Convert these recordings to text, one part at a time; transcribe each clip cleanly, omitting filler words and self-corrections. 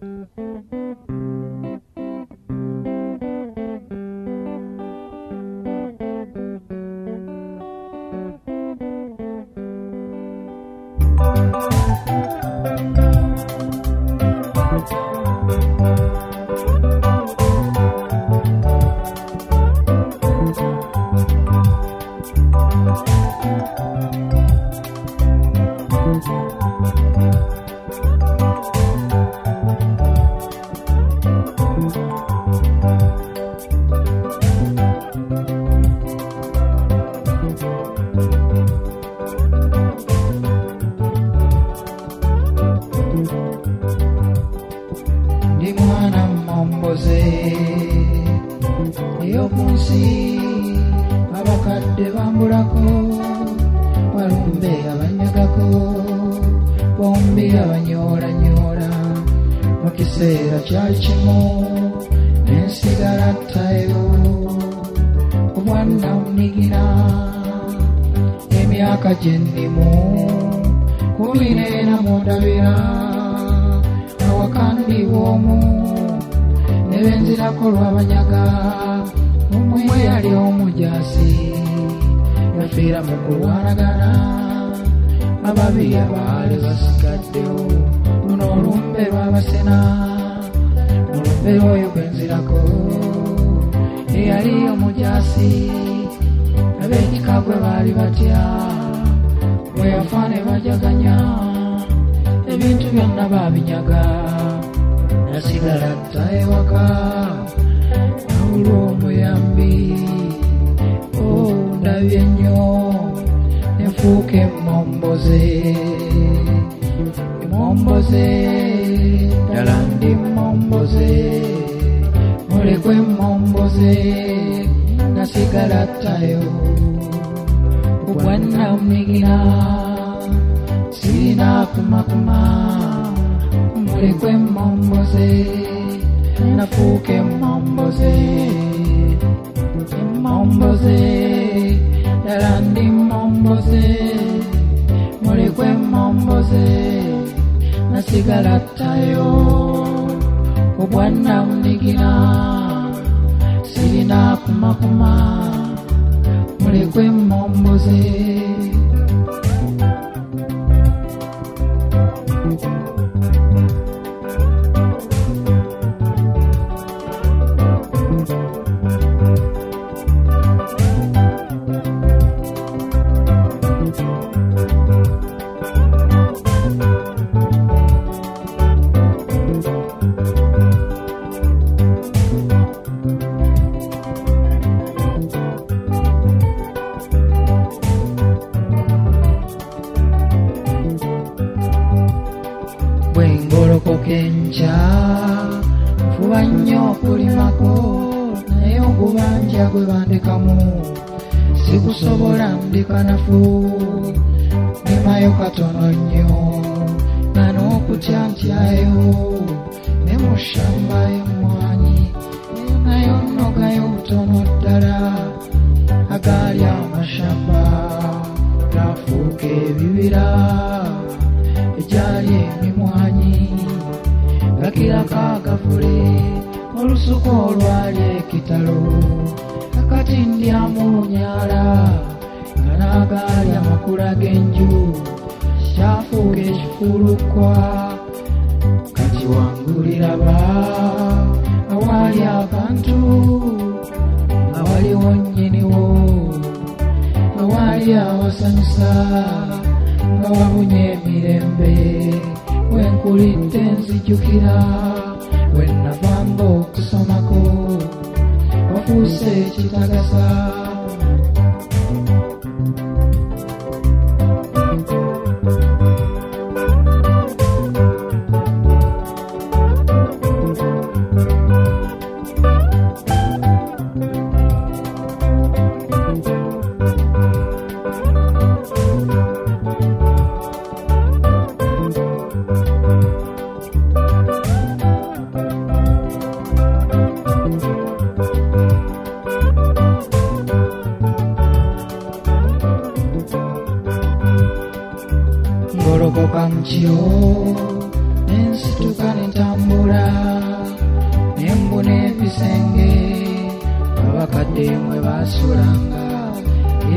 Ngorokoka mchio ensituka nitambula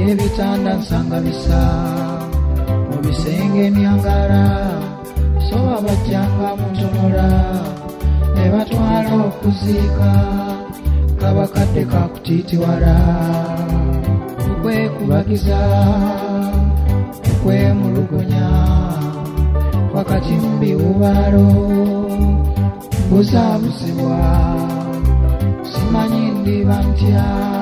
ebitanda nsanga bisa mu bisenge myangala so abajjanga mutunula ne batwala okuziika kabakadde kakutiitiwala okwekubagiza okwemulugunya wakati mu biwubalo buzaabuzibwa simanyi ndiba ntya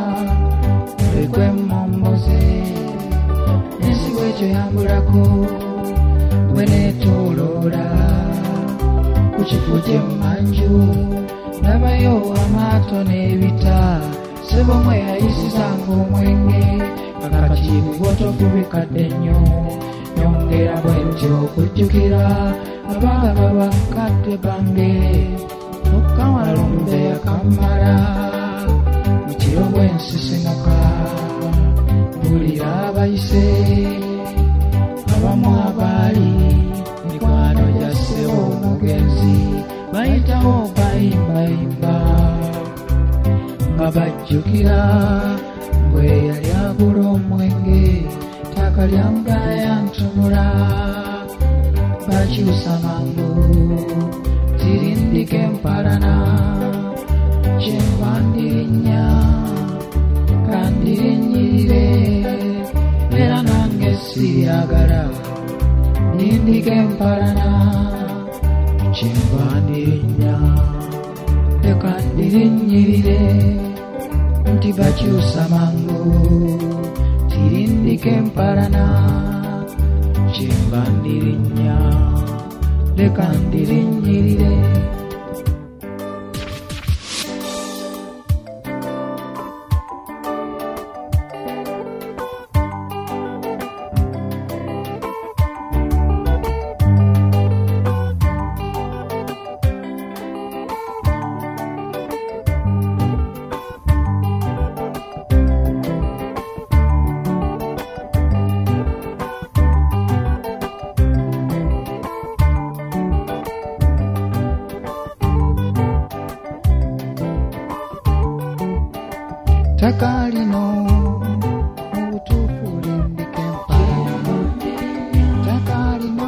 ekwemmomboze ensigo ekyo yambulako bwe neetooloola ku kifo ky'emmanju ndabayo amaato n'ebita sebomwe yayisizanga omwenge akati ebibotofu bikadde nnyo nyongera bwe ntyo okujjukira abaana babakadde bange okawalumbe akamala mu kiro bwensisimuka bulira abayise abamu abaali mikwano gyassewo omugenzi bayitawo bayimbayimba nga bajjukira bwe yali agula omwenge ttaka lyamugala yantunula bakyusa mangu tirindika empalana kyenva ndirinnya kandirinnyirire era nange siyagala ndindika empalana kyenva ndirinnya leka ndirinnyirire nti bakyusa mangu tirindika empalana kyenva ndirinnya leka ndirinnyirire ttaka lino obutuufu lindika empalana ttaka lino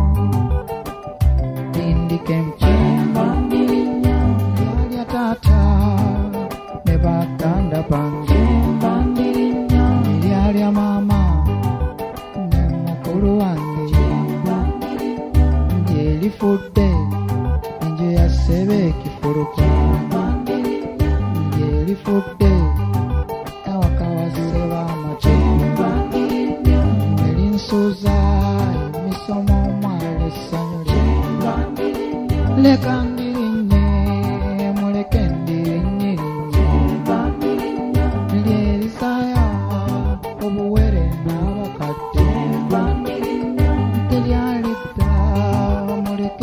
lindika empalana lyalya taata ne baganda bange lyalya maama ne mukulu wange lyelifudde enje yassebe ekifuluka lyelifudde leka ndirinye muleke ndirinyirinye lyerisaya obuwere n'abakadde teryalidda muleke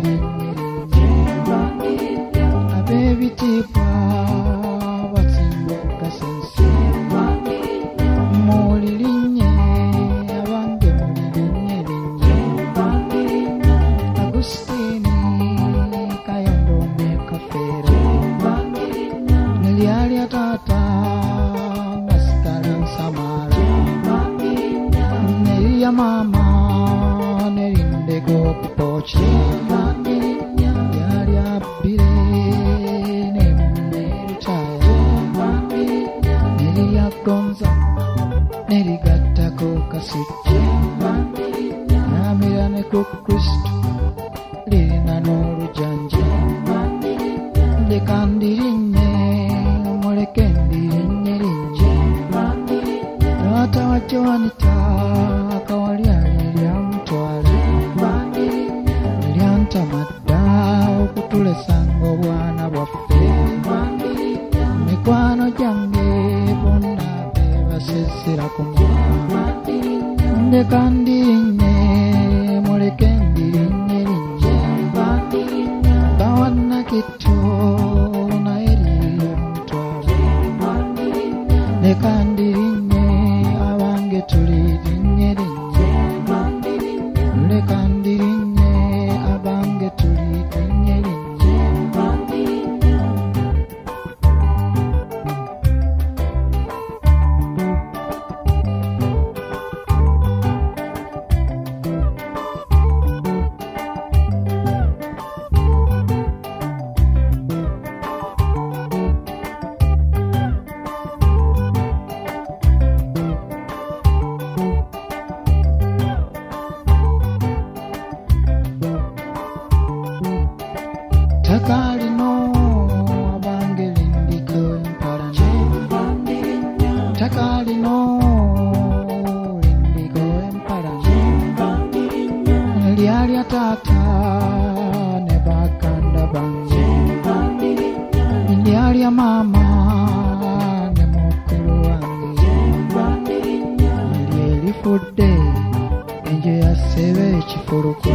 ndirinyirinye ab'ebitiibwa basimba okasensi mulirinye abange mulirinyerinye Agustini lyalya taata nasigala nsamala nelya maama nerindega okupoki lyalya bbire neritaya nelya gonza nerigattako kasujja namira ne ku Kristu lirina n'olujanja leka ndirinye muleke ndirinyerinye taata wa Joanita akawalyali lyamutwala lyantamadda okutulesanga obwana bwaffe mikwano gyange bonna bebasesera ku mwana leka ndirinye muleke ndirinyerinye bawanakitto leka ndirinye abange tulirinyerinye leka ndirinye abange tulirinyerinye takalino abange lindiko empalana takalino lindiko empalana lyalya tata ne bakanda bange lyalya mama ne mukulu wange lyelifudde enjo yasebe ekifulukwa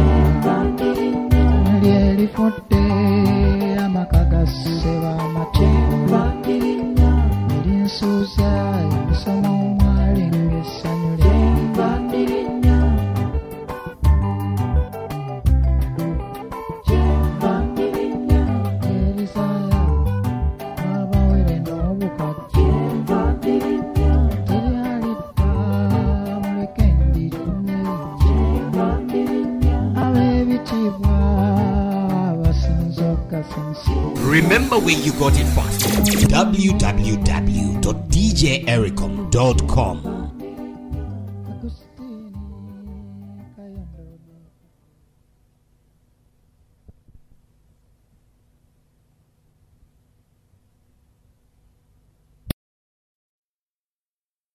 lyelifudde amaka gasseba amatemba erinsuuza emisoma omwali ng'essanyu erisaya abawere n'obukadde teryalidda muleke ndirinye ab'ebitiibwa Remember where you got it first. www.djericom.com